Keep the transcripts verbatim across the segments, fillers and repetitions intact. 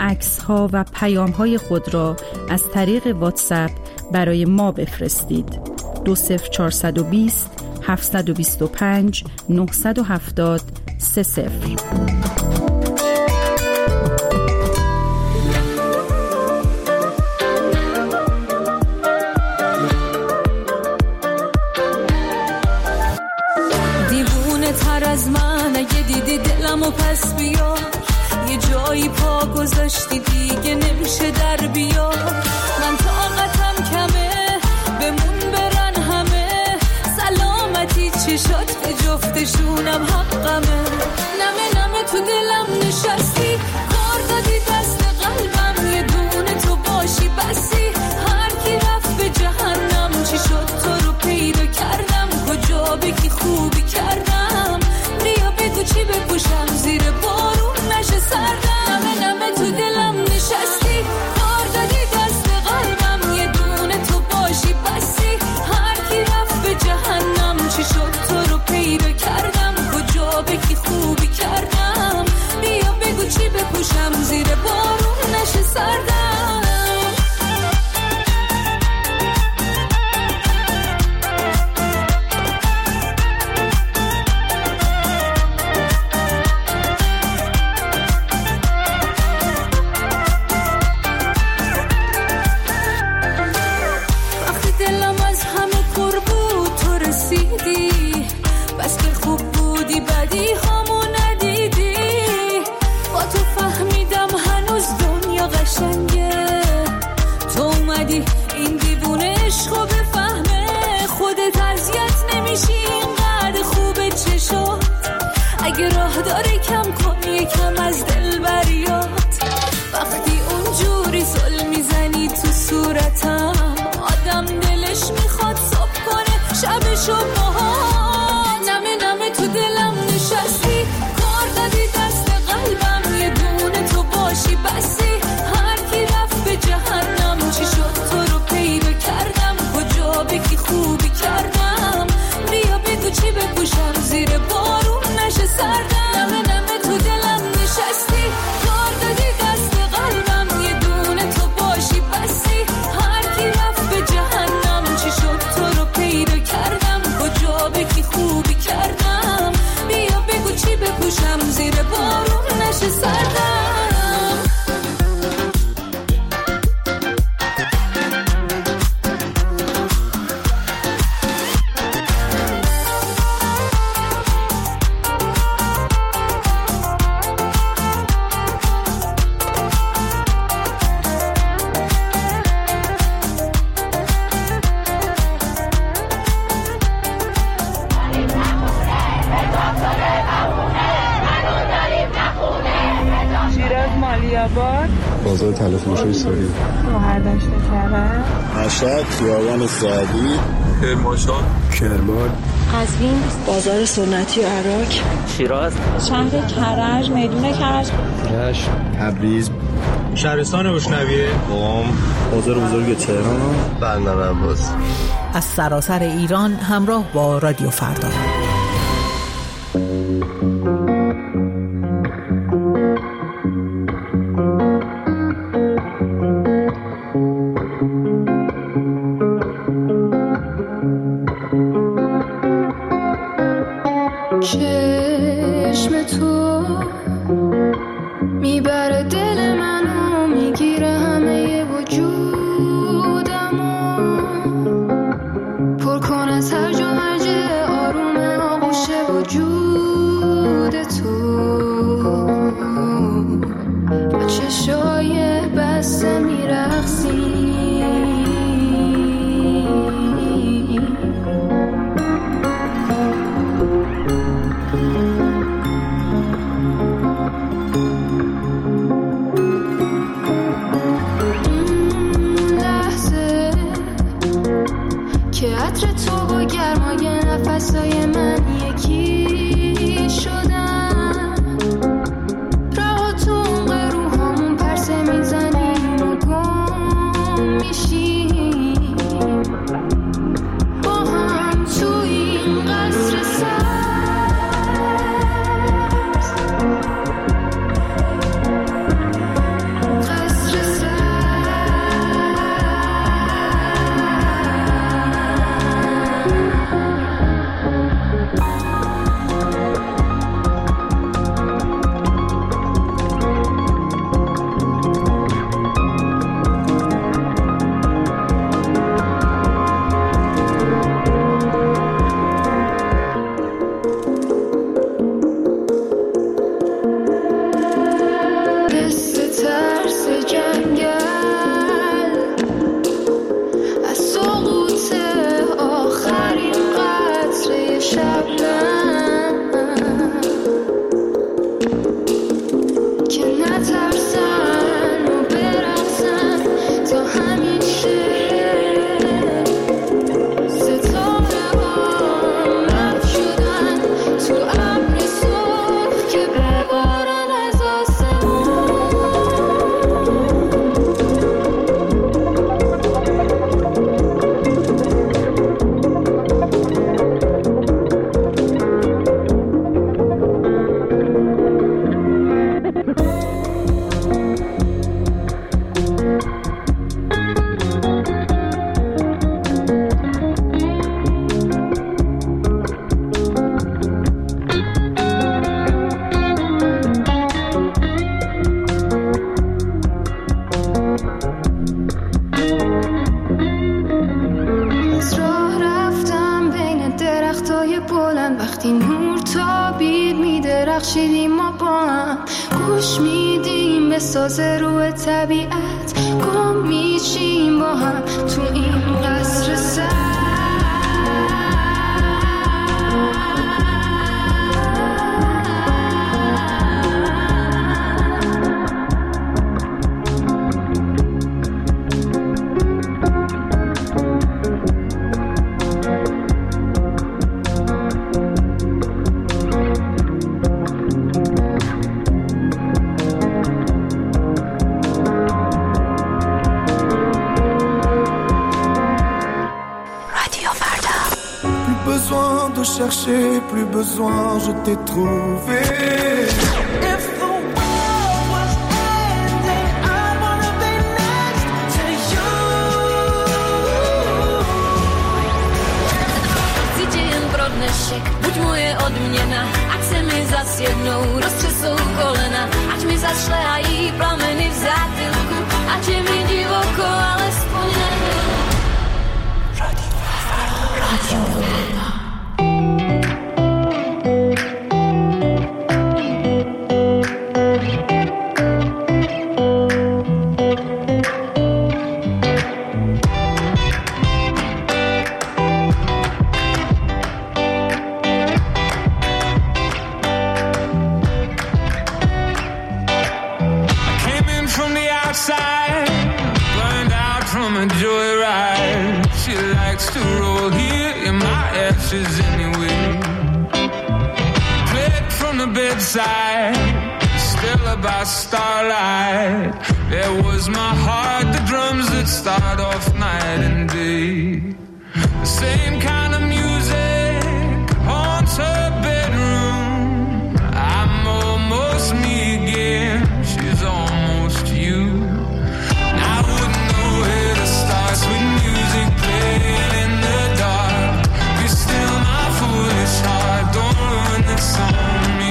عکس‌ها و پیام‌های خود را از طریق واتساپ برای ما بفرستید. دو صفر چهارصد و بیست هفتصد و بیست و پنج نهصد و هفتاد سه صفر. دیوونه تر از من اگه دیدی دلمو پس بیار، یه جایی پا گذاشتی دیگه نمیشه در بیار. من طاقتم کمه بمون برن همه، سلامتی چشات به جفتشونم حقمه. نمه نمه تو دلم نشستی، کار دادی دست قلبم، یه دونه تو باشی بسی. هر کی رفت به جهنم، چی شد تو رو پیدا کردم، کجا بگی خوبی کردم. بیا بگو چی بپوشم زیر بارون نشه سردم. نمه نمه تو دلم نشستی، کار دادی دست قلبم، یه دونه تو باشی بسی. هر کی رفت به جهنم، چی شد تو رو پیدا کردم، کجا بگی خوبی کردم. بیا بگو چی بپوشم زیر بارون نشه سردم. این دیوونه عشقو بفهمه، خودت اذیت نمیشی اینقدر خوبه چشات. اگه راه داره کم کن یکم از دل بریات. وقتی اونجوری زل میزنی تو صورتم، آدم دلش میخواد صبح کنه شبشو باهات. نمه نمه تو دلم نشستی، کار دادی دست قلبم، یه دونه تو باشی بسی. هر کی رفت به جهنم، چی شد تو رو پیدا کردم، کجا بگی خوبی کردم. بیا بگو چی بپوشم زیر بارون نشه سردم. نمه نمه تو دلم نشستی، کار دادی دست قلبم، یه دونه تو باشی بسی. هر کی رفت به جهنم، چی شد تو رو پیدا کردم، کجا بگی خوبی کردم. بیا بگو چی بپوشم زیر بارون نشه سردم. بازار تلفروشی سوری، مهردشت کرد، مشهد، خیابان سعدی، کرمانشاه، کرمان، قزوین، بازار سنتی و عراق، شیراز، شهر کرج، میدون کرج، رشت، تبریز، شهرستان روشنویه، قم، بازار بزرگ تهران، بندر عباس. از سراسر ایران همراه با رادیو فردا. چشم تو میبره دل منو، میگیره همه وجودمو، پر کن از هر جا مرج آروم آغوش وجود تو. با چشای بسته میرقصی، عطر تو با گرمای نفسای من یکی شدن. رها تو اون روحامون پرسه میزنیم و گم میشیم با هم تو این قصر سبز. وقتی نور تابید میدرخشیدیم ما با هم، گوش میدیم به ساز روح طبیعت، گم میشیم با هم تو این قصر سر. Chercher, plus besoin, je t'ai trouvé. If the world was ending, I wanna be next to you. Cítim pro dnešek, buď moje odměna, ať se mi zas jednou roztřesou kolena, ať mi zašlehají plameny v zátylku, ať je mi divoko, alespoň nebyl. Radio Radio still about starlight. There was my heart, the drums that start off night and day. The same kind of music haunts her bedroom. I'm almost me again, she's almost you. And I wouldn't know where to start. Sweet music playing in the dark. Be still my foolish heart, don't ruin this on me.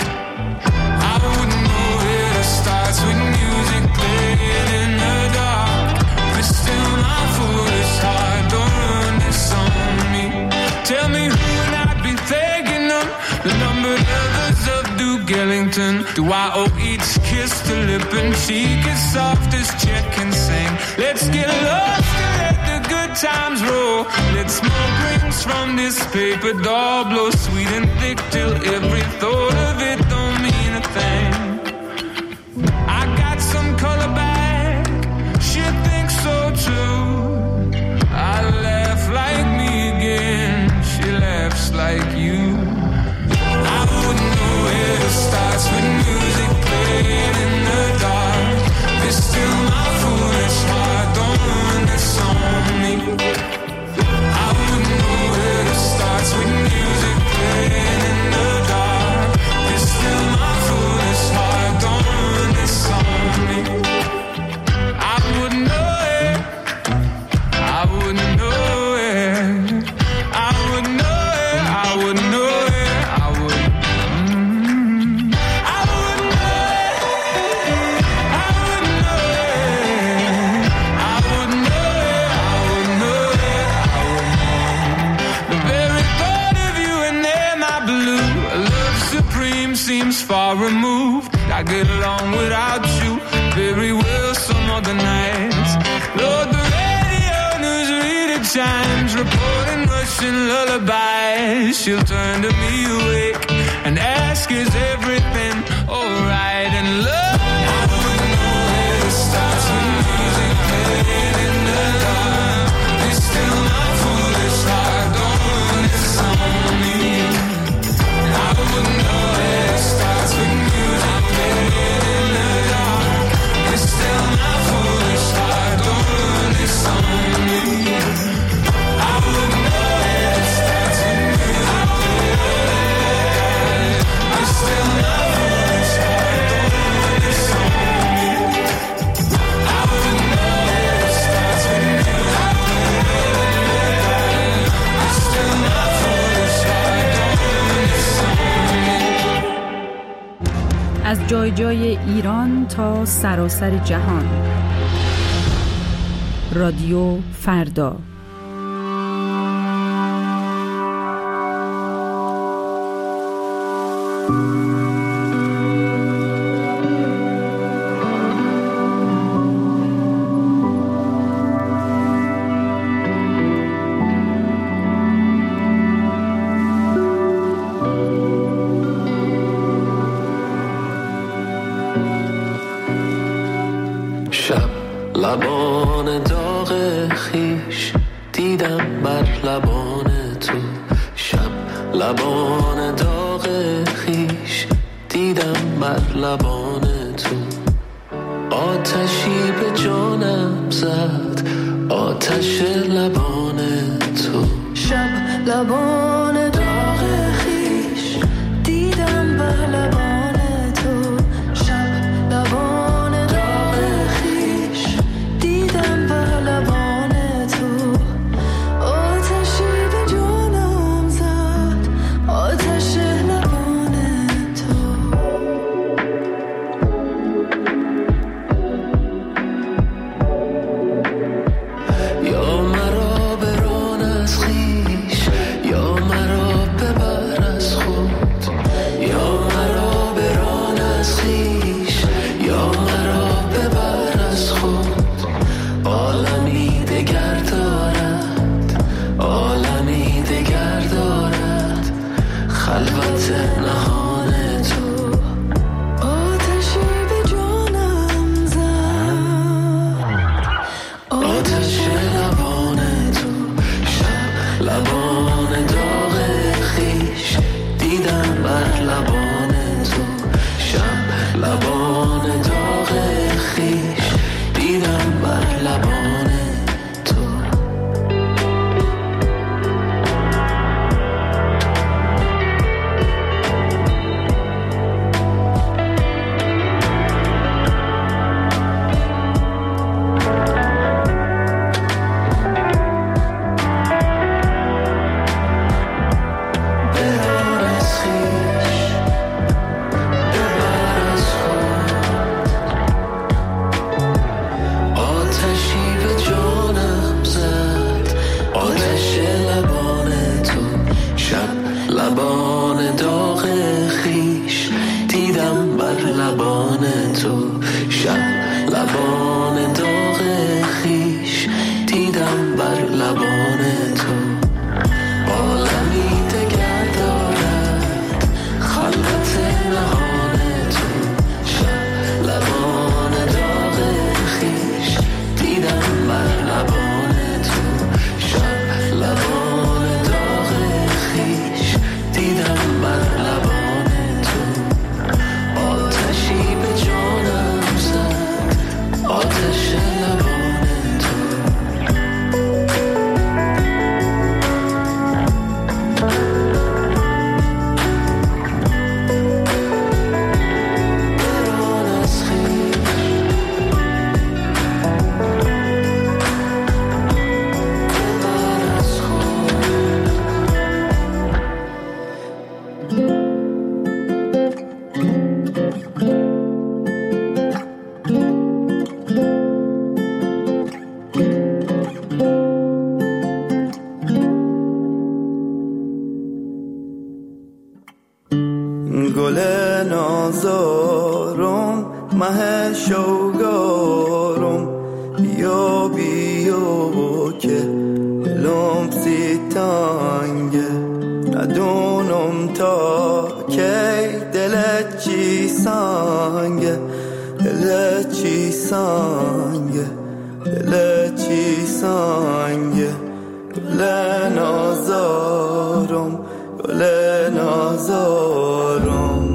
Sweet music playing in the dark. But still my foolish heart, don't ruin this on me. Tell me who would I be thinking of? The numbered lovers of Duke Ellington. Do I owe each kiss to lip and cheek as soft as Chet can sing? Let's get lost and let the good times roll. Let smoke rings from this paper doll blow sweet and thick till every thought of it don't mean a thing. I got some color back, she thinks so too. I laugh like me again, she laughs like you. I wouldn't know where to start with music playing in the dark. It's still my foolish heart, don't ruin this on me. I wouldn't know where to start with music playing in the dark. It's still my foolish heart, don't ruin this on me. I wouldn't know it, I wouldn't know it, I wouldn't know it, I wouldn't know it, I would. Mm, I wouldn't know it, I wouldn't know it, I wouldn't know it, I wouldn't know it, I wouldn't. The very thought of you and there, my blue, love supreme seems far removed. I get along without you very well some other nights. Lord, the radio news reader chimes, reporting Russian lullabies. She'll turn to me awake and ask, is everything alright? And love, I wouldn't know where to start with music playing in the dark. It's still my foolish heart, don't ruin this on me. I wouldn't know where to start with music playing in the dark. It's still my foolish heart, don't ruin this on me. I wouldn't know where to start with music playing. It's still my foolish heart, don't ruin this on me. I wouldn't know where to start with music playing. It's still my foolish heart, don't ruin this on me. از جای جای ایران تا سراسر جهان. رادیو فردا. لبان داغ خیش دیدم بر لبان تو شب، لبان داغ خیش دیدم بر لبان تو. آتشی به جانم زد، آتش لبان تو. شب لبان داغ خیش دیدم بر لبان تو. شب لبان داغ خیش دیدم بر لبان تو. آتشی به جانم زد، آتش لبان تو. یا مرا بران از خویش، یا مرا ببر از خود. یا مرا بران از خویش، یا مرا ببر از خود. عالمی دگر دارد، عالمی دگر دارد خلوت نهان تو. آتشی به جانم زد، آتش لبان تو. شب لبان داغ خیش دیدم بر لبان تو. شب لبان داغ خیش دیدم بر لبان تو. بران از خویش، ببر از خود. آتشی به جانم زد، آتش لبان تو. شب لبان داغ خیش دیدم بر لبان تو. شب لبان داغ خیش دیدم بر لبان تو. عالمی دگر دارد خلوت نهان تو. شب لبان داغ خیش دیدم بر لبان تو. شب لبان داغ خیش دیدم بر لبان تو. آتشی به جانم زد، آتش لبان تو. بران از خویش، ببر از خود. گل نازارم مه شوگارم، بیا بیا که دلم سی تنگه. ندونم تا کی دلت چی سنگه، دلت چی سنگه، دلت چی سنگه. گل نازارم، گل نازارم.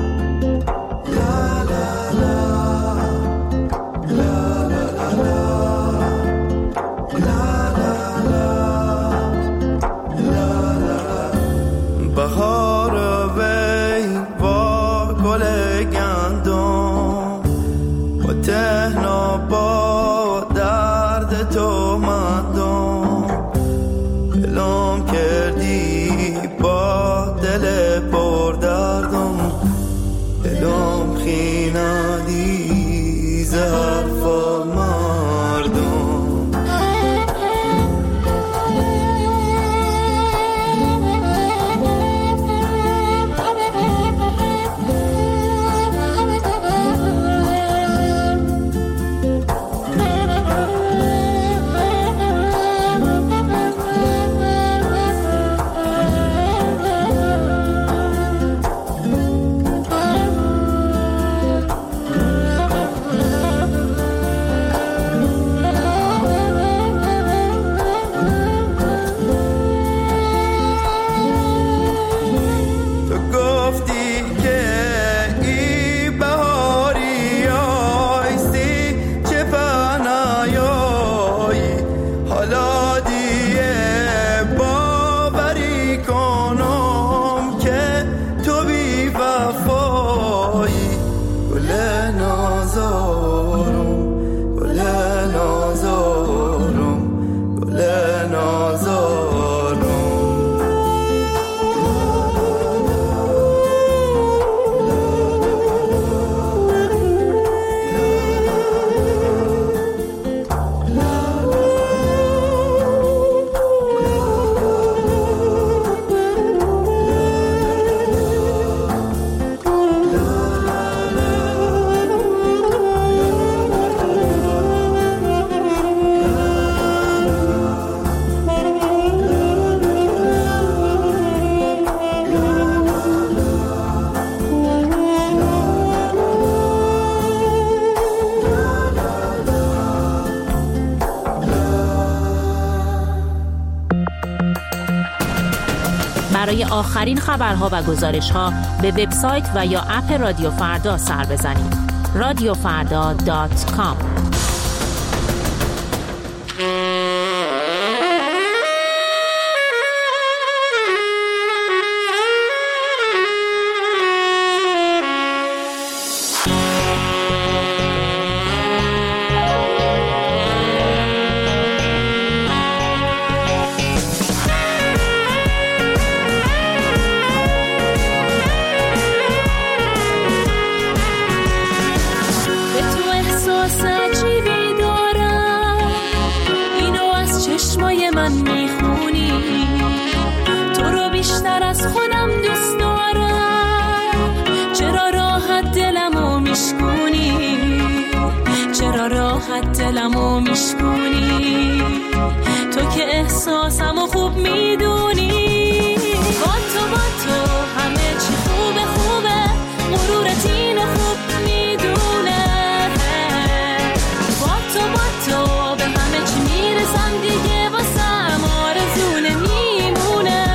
بهار وی با گل گندم، با تهنا با درد تو مندم. دلم کردی با دل پر دردم، دلم خیندی زرفا مردم. برای آخرین خبرها و گزارش‌ها به وبسایت و یا اپ رادیو فردا سر بزنید. رادیو فردا دات کام. دلمو میشکونی تو که احساسمو خوب میدونی با تو با تو همه چی خوبه خوبه مرورت اینو خوب میدونه با تو با تو به همه چی میرسم دیگه واسم آرزو نمیمونه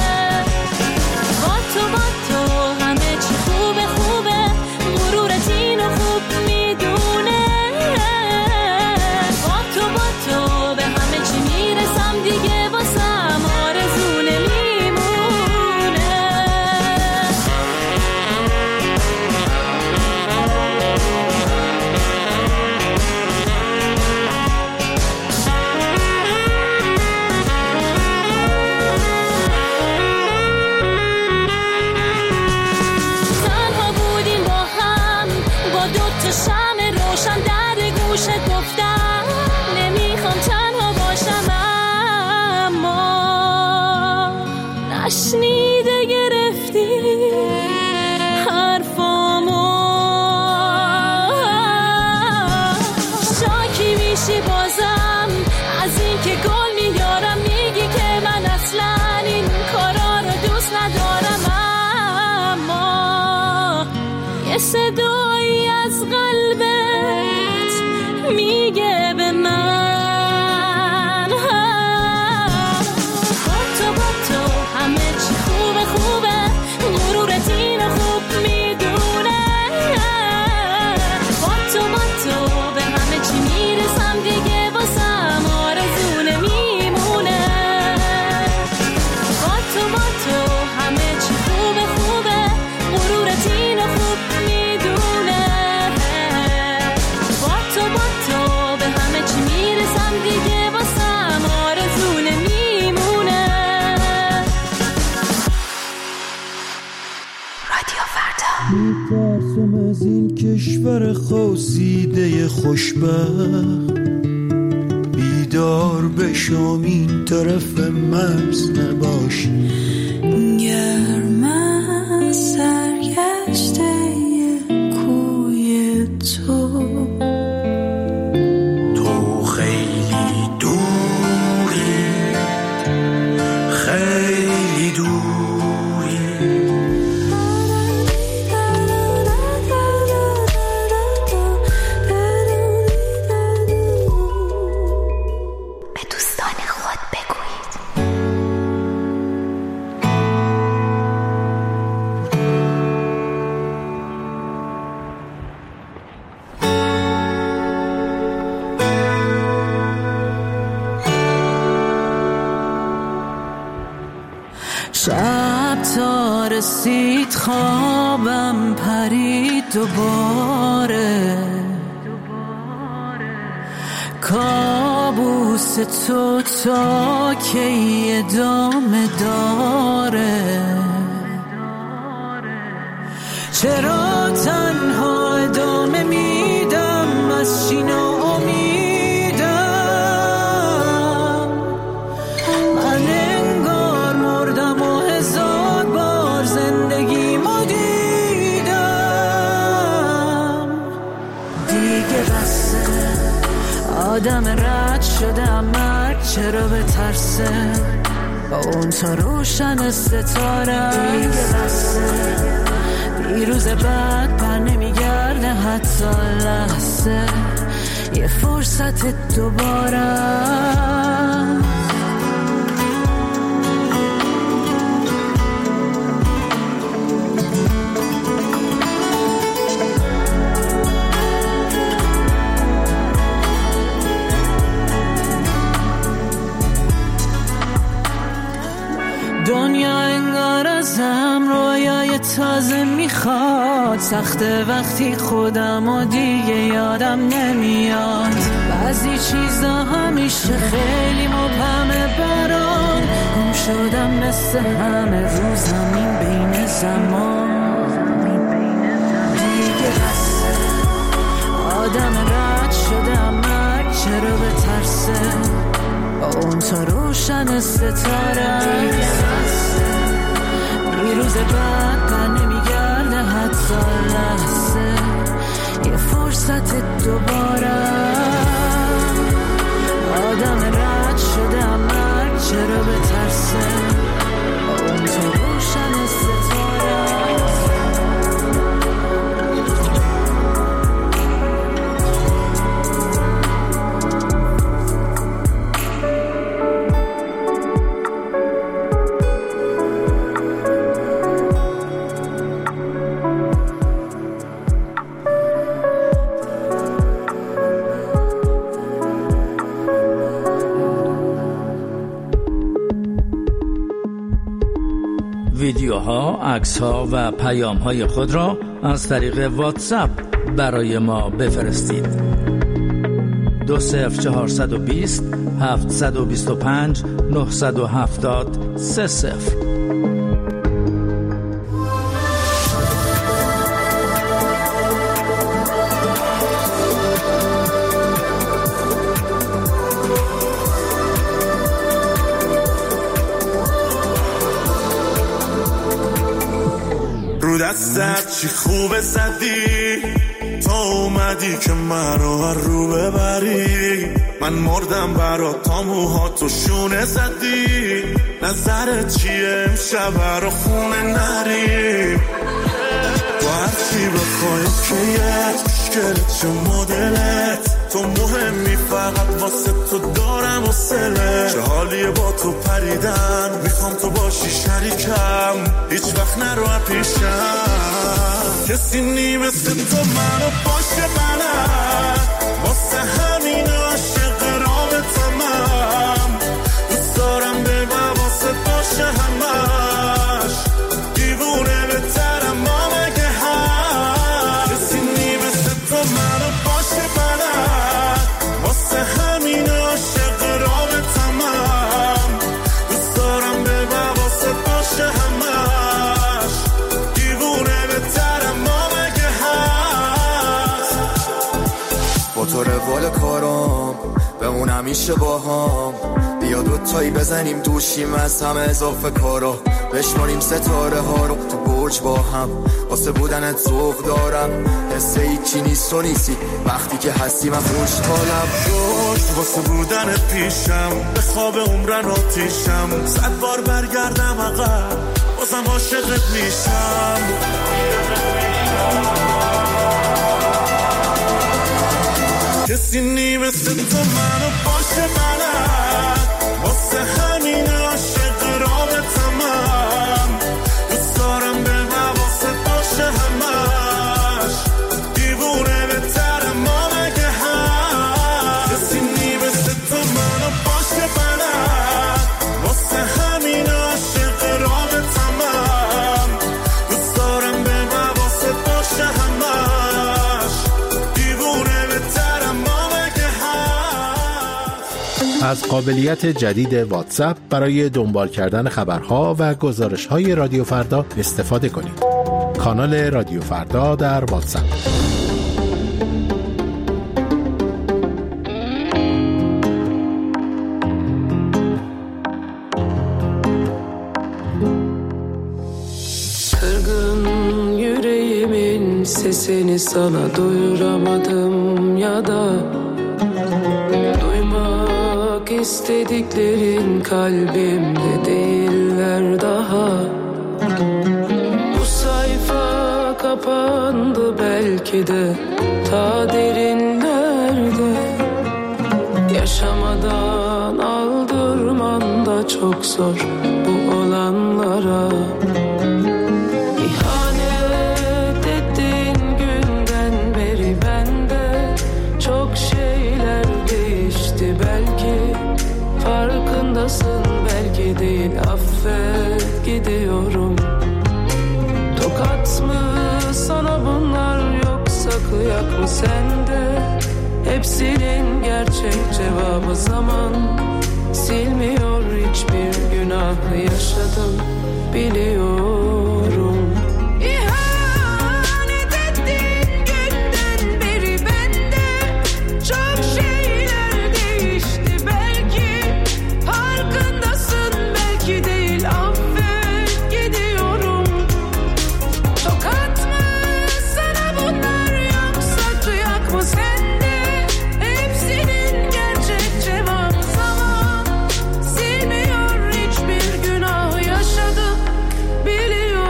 با تو با تو همه چی خوبه خوبه مرورت اینو خوب میدونه دیگه واسم آرزو نمیمونه تنها بودیم با هم با دوتا شمع روشن در گوشت گفتم نمیخوام تنها باشم نشنیده گرفتی حرفامو شاکی میشی بازم از این که گل میارم میگی که من اصلا این کارا رو دوست ندارم اما یه صدایی از قلبت میگه به من میترسم از این کشور خواسیده خوشبخت بیدار بشم این طرف مرز نباشی گرم سرگشته کوی تو تو خیلی دوری خیلی دوری شب تا رسید خوابم پرید دوباره کابوس تو تا کی ادامه داره چرا تنها ادامه میدم از چی ناامیدم من انگار مردم و هزار بار زندگیمو دیدم دیگه بسه آدم رد شدم مرد چرا به ترسه با اون تا روشن ستاره دیگه بسه دیروز بعد پر نمیگرده حتی لحظه یه فرصت دوباره دنیا انگار ازم رویای تازه میخواد، سخته وقتی خودم و دیگه یادم نمیاد. بعضی چیزا همیشه خیلی مبهمه برام، گم شدم مثل همه رو زمین بین زمان. دیگه بسه آدم رد شده اما چرا به ترسه با اون تا روشن ستاره. روز بعد پر نمیگرده حتی لحظه، یه فرصت دوباره. آدم رد شده اما چرا به ترسه اون تا روشن ستاره. ویدیوها، عکس‌ها و پیام‌های خود را از طریق واتساپ برای ما بفرستید. دو صفر چهارصد و بیست هفتصد و بیست و پنج نهصد و هفتاد سه صفر. دستت چی خوبه زدی تا اومدی که منو رو ببری. من مردم برات تا موهاتو شونه زدی. نظرت چیه امشب رو خونه نریم؟ با هرچی بخوای کیت مشکلت چه مدلت، تو مهمی فقط واسه تو دارم و سله. چه حالیه با تو پریدن، میخوام تو باشی شریکم، هیچ وقت نرو پیشم. کسی نی مثل تو منو باشه بلد، واسه همین عاشق رابطم. دوست دارم به واسه باشه همش، دیوونه بهترم ما مگه هست. کسی نی مثل تو منو باشه بلد، واسه همین عاشق رابطم. دوست دارم به واسه باشه همش، دیوونه بهترم ما مگه هست. با تو روال کارام بمون همیشه با هم، بیا دوتایی بزنیم دوشیم از همه اضافه کارا، بشماریم ستاره ها رو تو برج با هم. واسه بودنت ذوق دارم، حس هیچی نیست و نیستی وقتی که هستی. من خوشحالم روش واسه بودنت پیشم، به خواب عمرن آتیشم. صد بار برگردم عقب بازم عاشقت میشم. کسی نی مثل تو منو باشه بلد، واسه همین عاشق رابطم. دوست دارم به واسه باشه همش، دیوونه بهترم ما مگه هست. کسی نی مثل تو منو باشه بلد، واسه همین عاشق رابطم. دوست دارم به واسه باشه همش، دیوونه بهترم ما مگه هست. از قابلیت جدید واتساپ برای دنبال کردن خبرها و گزارش‌های رادیو فردا استفاده کنید. کانال رادیو فردا در واتساپ. Kırgın yüreğimin sesini sana duyuramadım ya da duymak istediklerin kalbimde değiller daha. Bu sayfa kapandı belki de ta derinlerde, yaşamadan aldırman da çok zor bu olanlara. İhanet ettiğin günden beri bende çok şeyler değişti belki, farkındasın belki değil, affet. gidiyorum. Tokat mı sana bunlar yoksa kıyak mı sende? Hepsinin gerçek cevabı zaman. Silmiyor hiçbir günah yaşadım biliyorum. İhanet ettiğin günden beri bende çok şeyler değişti belki. Farkındasın belki değil, affet gidiyorum. Tokat mı sana bunlar yoksa kıyak mı sende? Hepsinin gerçek cevabı zaman. Silmiyor hiçbir günah yaşadım biliyorum.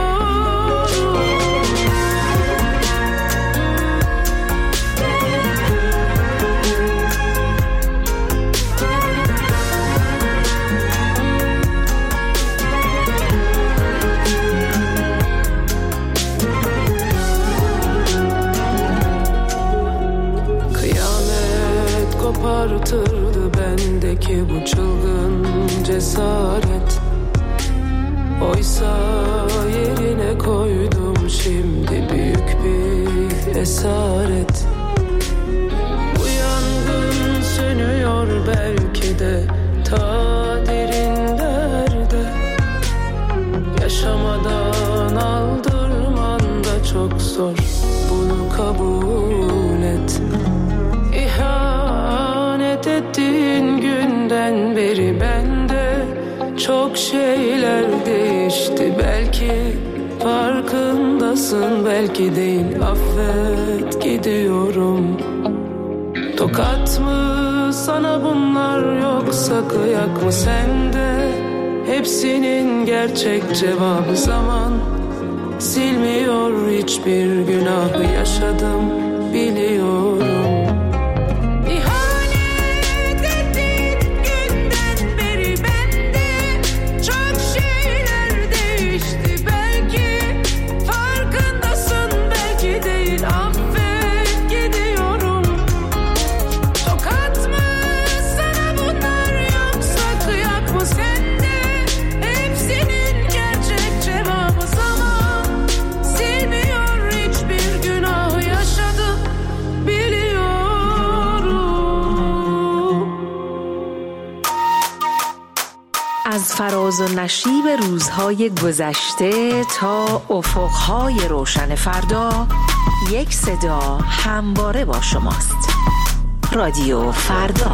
Kıyamet kopartırdı bendeki bu çılgın cesaret. Oysa yerine koydum şimdi büyük bir esaret. Bu yangın sönüyor belki de ta derinlerde. Yaşamadan aldırman da çok zor, bunu kabul et. İhanet ettiğin günden beri bende çok şeyler değişti belki. Farkındasın belki değil, affet gidiyorum. Tokat mı sana bunlar yoksa kıyak mı sende? Hepsinin gerçek cevabı zaman. Silmiyor hiçbir günah yaşadım biliyorum. İhanet ettiğin günden beri bende çok şeyler değişti belki. Farkındasın belki değil, affet gidiyorum. Tokat mı sana bunlar yoksa kıyak mı sende? Hepsinin gerçek cevabı zaman. Silmiyor hiçbir günah yaşadım biliyorum. از فراز و نشیب روزهای گذشته تا افقهای روشن فردا، یک صدا همواره با شماست. رادیو فردا.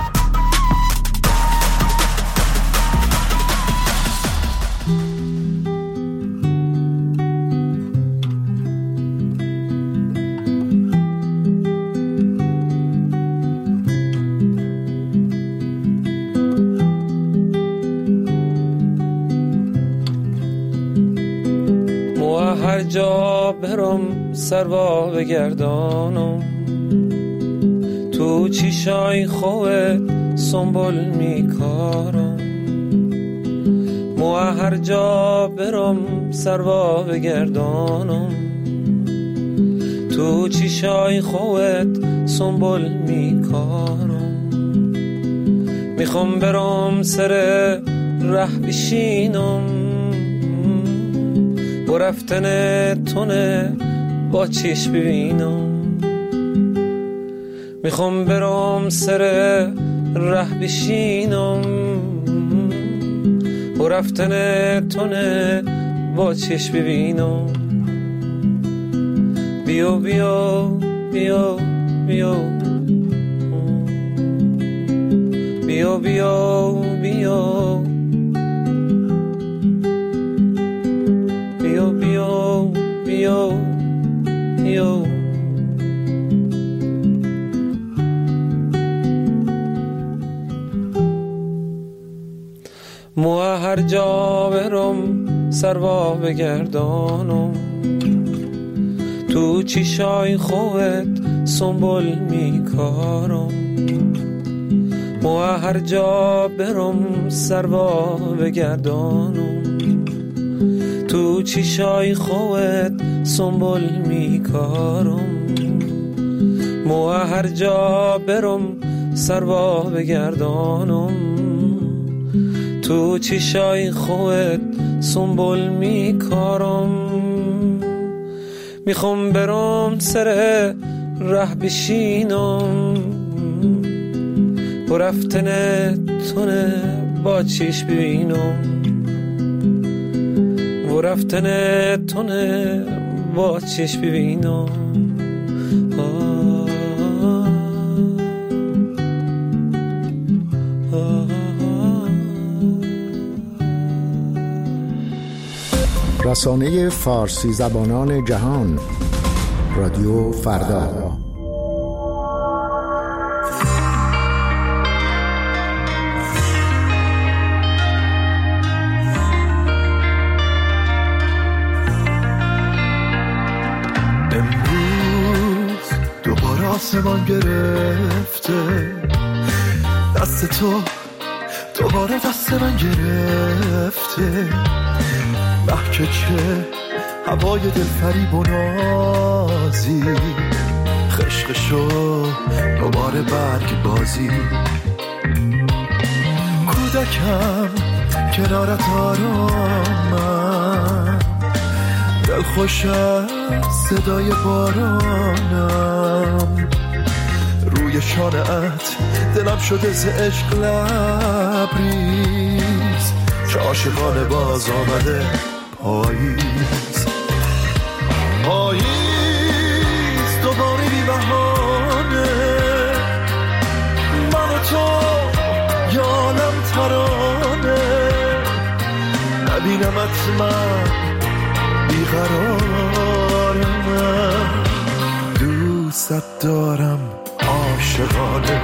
هر جا برم سروا بگردانم، تو چیشای خوت سنبول میکارم. مو هر جا برم سروا بگردانم، تو چیشای خوت سنبول میکارم. میخوام برم سر ره بشینم، با رفتن تونه با چشم ببینم. میخوام برم سر ره بشینم، با رفتن تونه با چشم ببینم. بیا بیا بیا بیا بیا بیا بیا بیا بیا بیا بیا. مو هر جا برم سروا بگردانم، تو چیشای خوت سنبول میکارم. مو هر جا برم سروا بگردانم، تو چیشای خوت سنبول میکارم. مو هر جا برم سروا بگردانم، تو چیشای خوبت سنبول میکارم، میخوام برم سر ره بشینم، و رفتن تونه با چیش ببینم، و رفتن تونه با چیش ببینم. رسانه فارسی زبانان جهان، رادیو فردا. امروز دوباره آسمان گرفته، دست تو دوباره دست من گرفته، محکه چه هوای دل فریب و نازی، خشخشو دوباره برگ بازی، کودکم کنارت آرامم، دل خوش از صدای بارانم، روی شانه‌ات دلم شده ز عشق لبریز، چه عاشقانه باز آمده پاییز، پاییز دوباره بی بهانه، من و تو یالم ترانه، نبینمت من بیقرارم، دوست دارم عاشقانه.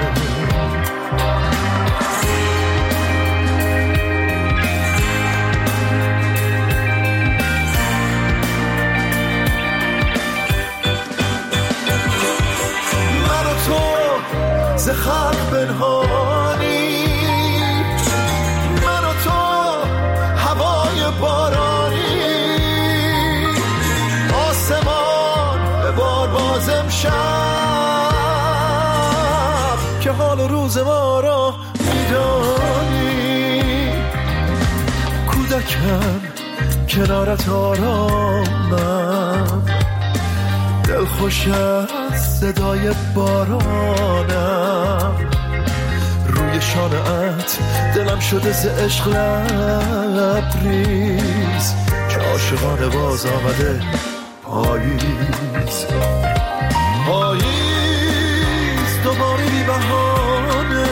ز خلق بنهانی، من و تو هوای بارانی، آسمان به بار باز امشب که حال و روز ما را میدانی، کودکم کنارت آرامم، دل خوش از صدای بارانم، روی شانه‌ات دلم شده ز عشق لبریز، چه عاشقانه باز آمده پاییز، پاییز دوباره بی بهانه،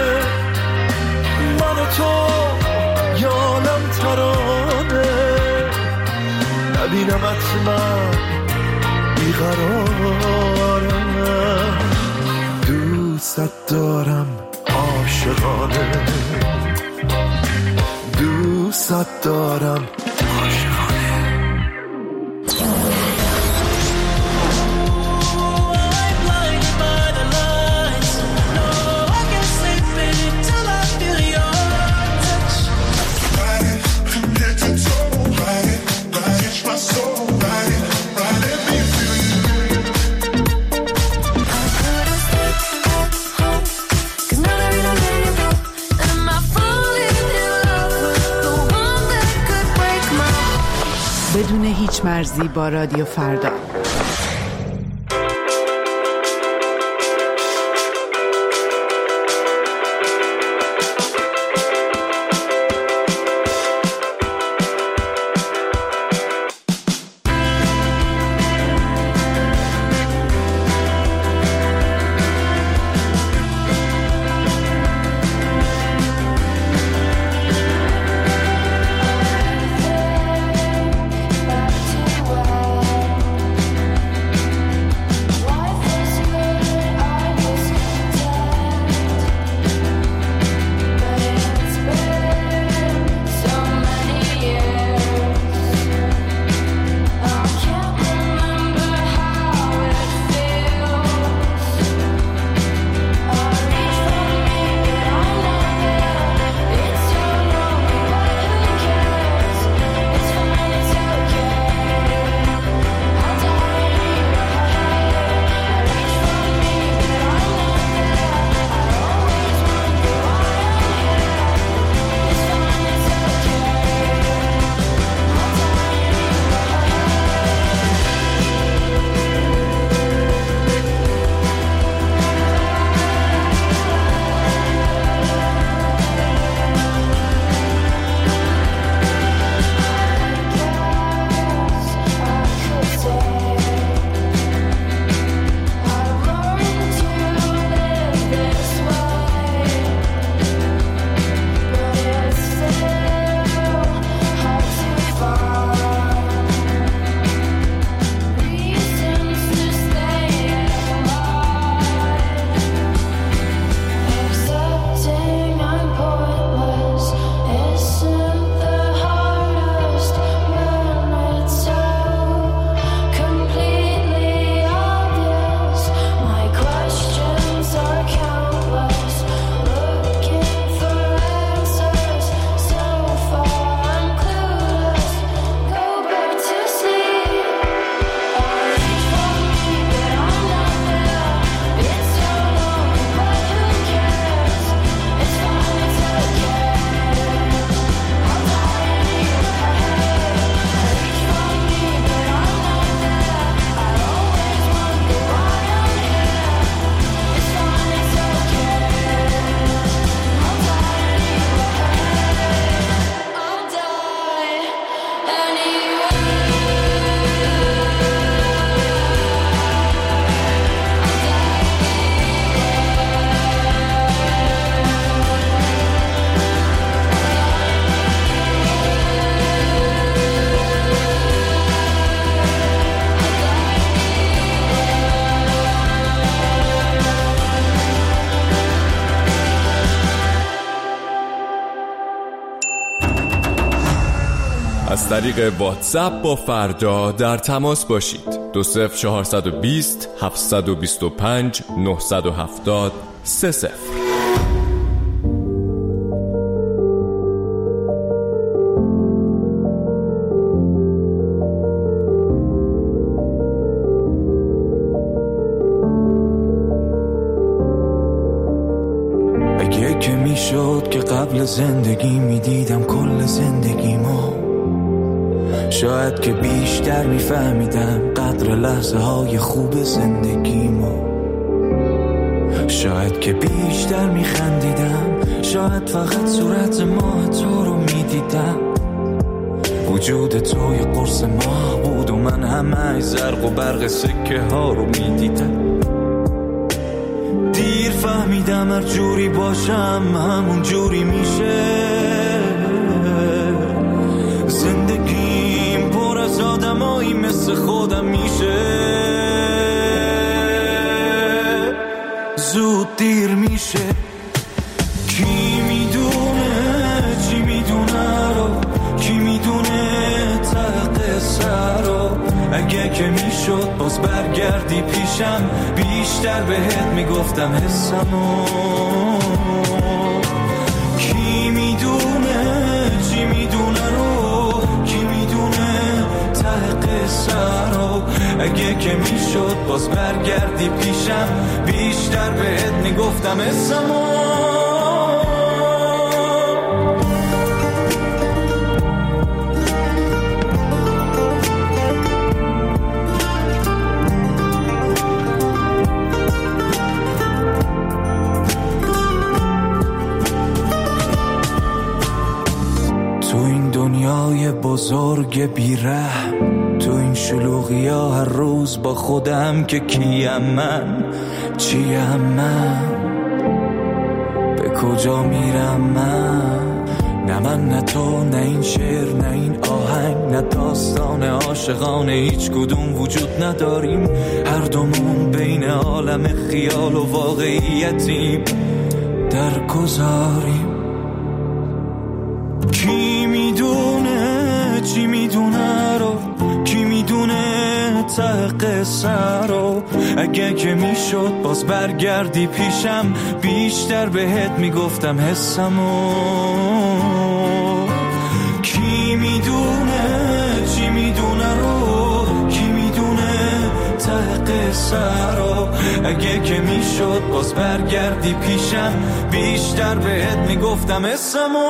من و تو یالم ترانه، نبینمت من بیقرارم، دوست دارم عاشقانه، دوست دارم عاشقانه. بدون هیچ مرزی با رادیو فردا. از طریق واتساپ با فردا در تماس باشید. دو صفر چهارصد و بیست هفتصد و بیست و پنج نهصد و هفتاد سه صفر. اگه که میشد که قبل زندگی میدیدم کل زندگی ما، شاید که بیشتر میفهمیدم قدر لحظه های خوب زندگی ما، شاید که بیشتر میخندیدم، شاید فقط صورت ماه تو رو میدیدم، وجود توی قرص ماه بود و من همه زرق و برق سکه ها رو میدیدم. دیر فهمیدم هر جوری باشم همون جوری میشه زندگیم، پر از آدمایی مثل خودم میشه، زود دیر میشه. کی میدونه چی میدونه رو، کی میدونه ته قصه رو، اگه که میشد باز برگردی پیشم بیشتر بهت میگفتم حسمو. کی میدونه چی میدونه رو، کی میدونه ته قصه رو، اگه که میشد باز برگردی پیشم بیشتر بهت میگفتم حسمو. دنیای بزرگ بیرحم، تو این شلوغی ها هر روز با خودم که کیم من، چیم من، به کجا میرم من، نه من نه تو نه این شعر نه این آهنگ نه داستان عاشقانه هیچ کدوم وجود نداریم، هر دومون بین عالم خیال و واقعیتیم در گذاریم. کی میدونه چی میدونه رو، کی میدونه ته قصه رو، اگه که میشد باز برگردی پیشم بیشتر بهت میگفتم حسمو. کی میدونه چی میدونه رو، کی میدونه ته قصه رو، اگه که میشد باز برگردی پیشم بیشتر بهت میگفتم حسمو.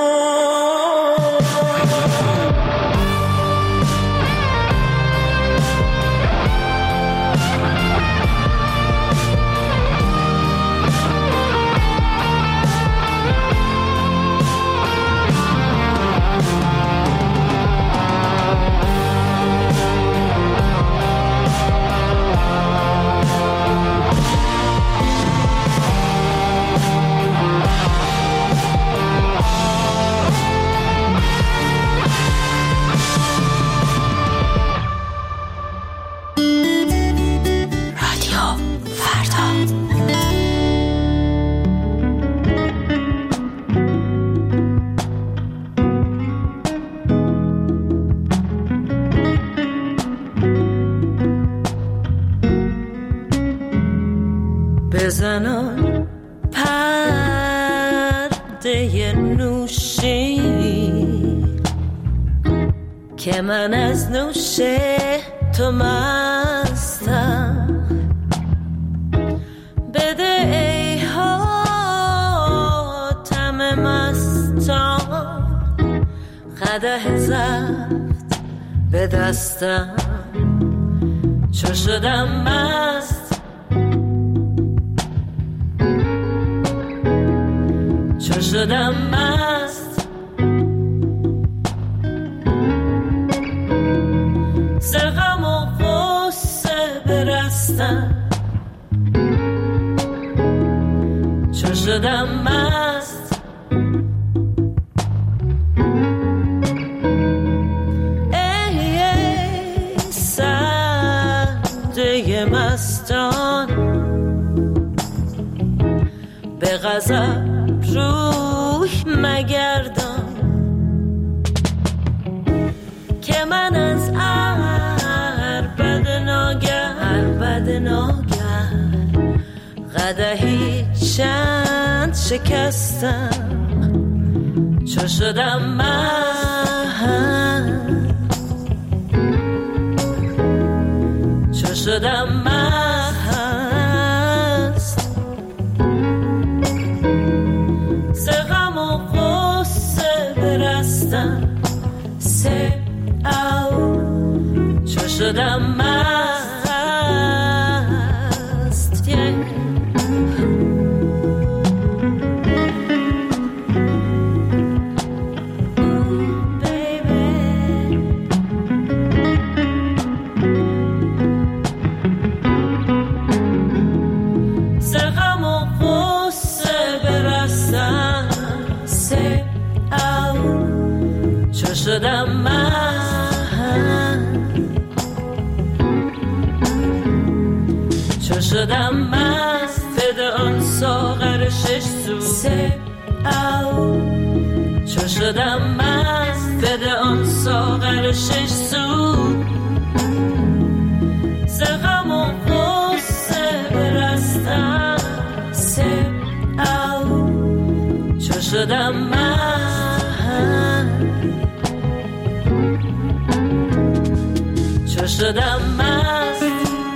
بزنم پرده نوشین که من از نوش تو مستم، بده ای حاتم مستان قدح زفت به دستم، چو شدم مست شدم مست شدم مست ای ای سنده مستان به غضب روی مگردان که من از عربد ناگه عربد ناگه قدحی چند شکستم چو شدم من چو شدم مست ز غم و غصه برستم سه او چو شدم مست شدم من چو شدم من فده آن ساغر شش سو سه او چو شدم من فده آن ساغر شش سو ز غم و غصه برستم سه او چو شدم من چو شدم مست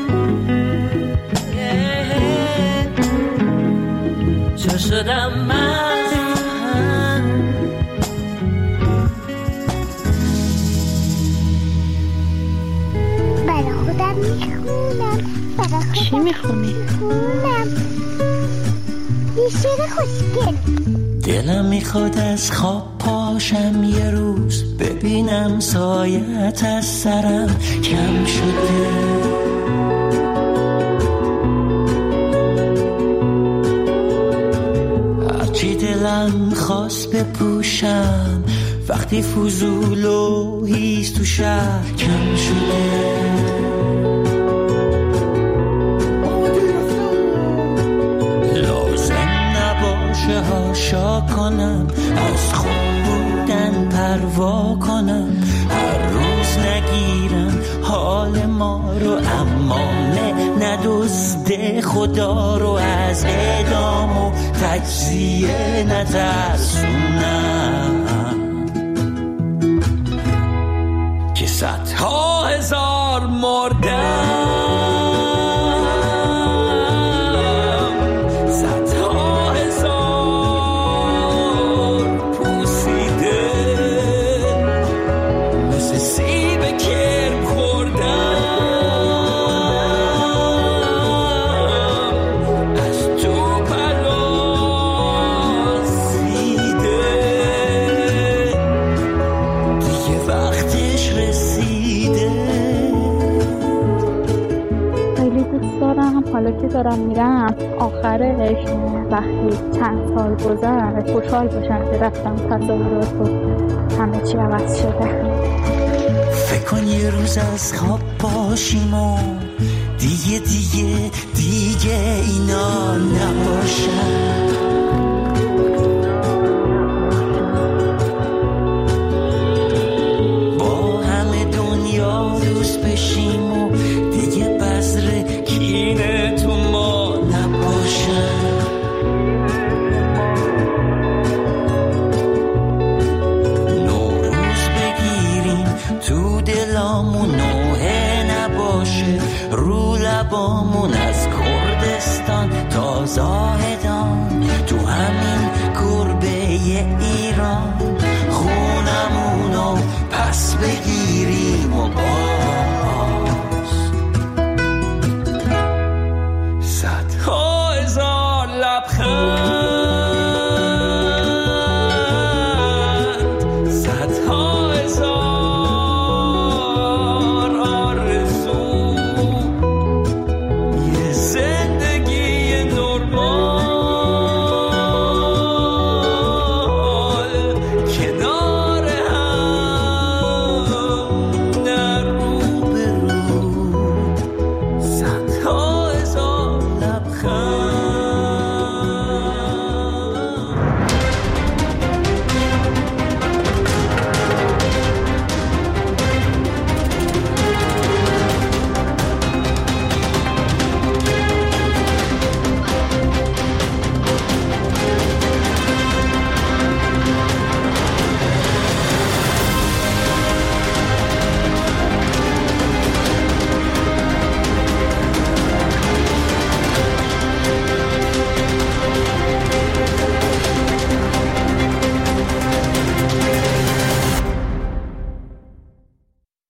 چو شدم مست برای خودم میخونم برای خودم چی میخونی؟ میخونم یه شعر خوشگل دلم میخواد از خواب پاشم یه روز ببینم سایت از سرم کم شده هرچی دلم خواست بپوشم وقتی فضول و هیز تو شهر کم شده هاشا کنم از خوب بودن پروا کنم هر روز نگیرم حال ما رو اما نه ندزده خدا رو از اعدام و تجزیه نترسونم که صدها هزار مردم حالا که دارم میرم آخرش وقتی چند سال گذشت خوشحال باشم که رفتم تصاورات و همه چی عوض شده فکر کن یه روز از خواب باشیم و دیگه دیگه دیگه اینا نباشن با همه دنیا دوست بشیم و دیگه بذر کینه تو ما نباشن نوروز بگیریم تو دلامون نوحه نباشه رو لبامون از کردستان تا زاهدان تو همین گربه ایران خونمونو پس بگیریم و با